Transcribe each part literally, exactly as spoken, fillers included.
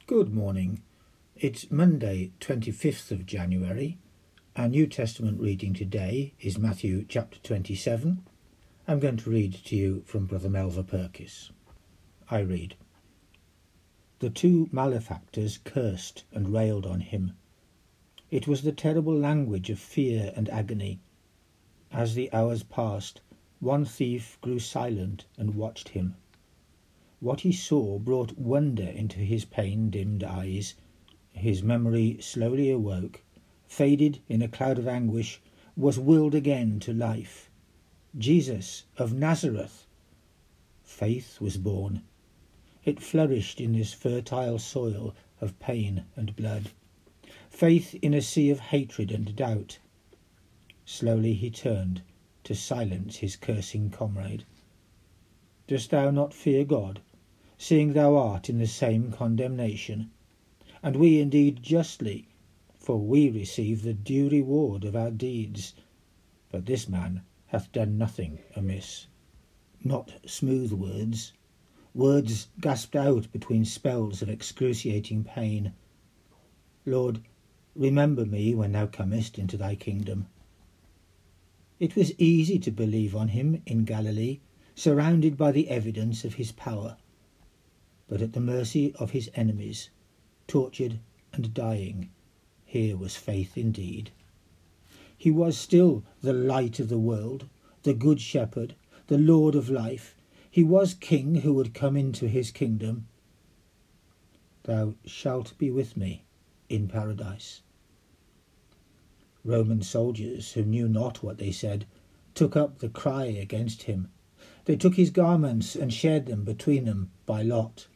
Good morning. It's Monday, twenty-fifth of January. Our New Testament reading today is Matthew chapter twenty-seven. I'm going to read to you from Brother Melva Purkis. I read. The two malefactors cursed and railed on him. It was the terrible language of fear and agony. As the hours passed, one thief grew silent and watched him. What he saw brought wonder into his pain-dimmed eyes. His memory slowly awoke, faded in a cloud of anguish, was willed again to life. Jesus of Nazareth! Faith was born. It flourished in this fertile soil of pain and blood. Faith in a sea of hatred and doubt. Slowly he turned to silence his cursing comrade. Dost thou not fear God, seeing thou art in the same condemnation? And we indeed justly, for we receive the due reward of our deeds. But this man hath done nothing amiss. Not smooth words, words gasped out between spells of excruciating pain. Lord, remember me when thou comest into thy kingdom. It was easy to believe on him in Galilee, surrounded by the evidence of his power. But at the mercy of his enemies, tortured and dying, here was faith indeed. He was still the light of the world, the good shepherd, the Lord of life. He was King who would come into his kingdom. Thou shalt be with me in paradise. Roman soldiers, who knew not what they said, took up the cry against him. They took his garments and shared them between them by lot.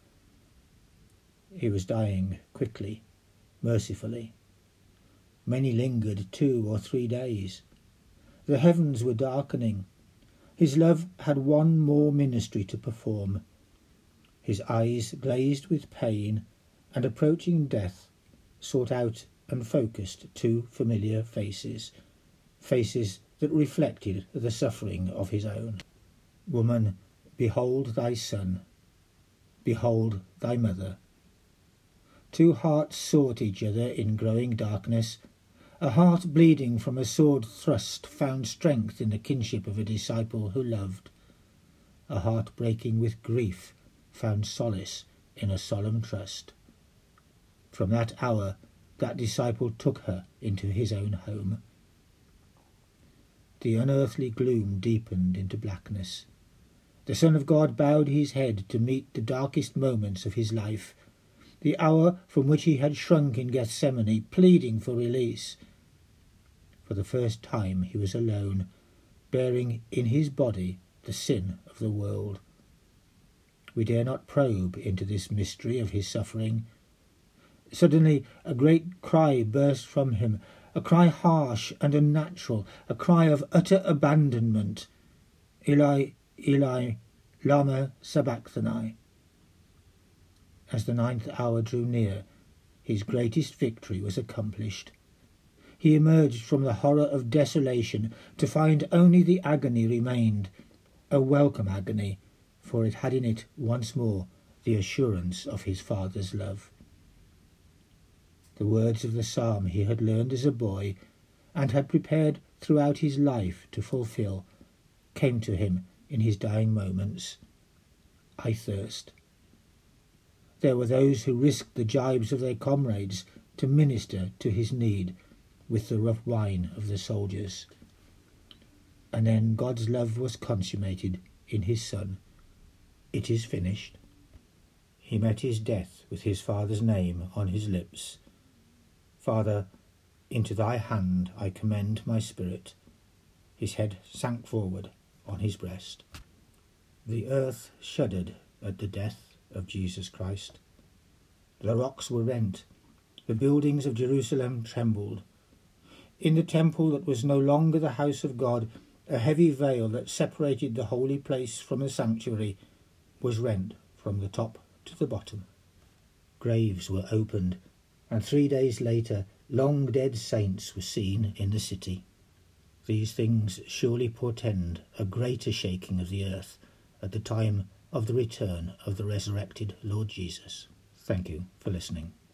He was dying quickly, mercifully. Many lingered two or three days. The heavens were darkening. His love had one more ministry to perform. His eyes, glazed with pain and approaching death, sought out and focused two familiar faces, faces that reflected the suffering of his own. Woman, behold thy son. Behold thy mother. Two hearts sought each other in growing darkness. A heart bleeding from a sword thrust found strength in the kinship of a disciple who loved. A heart breaking with grief found solace in a solemn trust. From that hour, that disciple took her into his own home. The unearthly gloom deepened into blackness. The Son of God bowed his head to meet the darkest moments of his life, the hour from which he had shrunk in Gethsemane, pleading for release. For the first time he was alone, bearing in his body the sin of the world. We dare not probe into this mystery of his suffering. Suddenly a great cry burst from him, a cry harsh and unnatural, a cry of utter abandonment. Eli, Eli, lama sabachthani. As the ninth hour drew near, his greatest victory was accomplished. He emerged from the horror of desolation to find only the agony remained, a welcome agony, for it had in it once more the assurance of his Father's love. The words of the psalm he had learned as a boy and had prepared throughout his life to fulfill came to him in his dying moments. I thirst. There were those who risked the gibes of their comrades to minister to his need with the rough wine of the soldiers. And then God's love was consummated in his Son. It is finished. He met his death with his Father's name on his lips. Father, into thy hand I commend my spirit. His head sank forward on his breast. The earth shuddered at the death of Jesus Christ. The rocks were rent. The buildings of Jerusalem trembled. In the temple that was no longer the house of God, a heavy veil that separated the holy place from the sanctuary was rent from the top to the bottom. Graves were opened, and three days later long dead saints were seen in the city. These things surely portend a greater shaking of the earth at the time of the return of the resurrected Lord Jesus. Thank you for listening.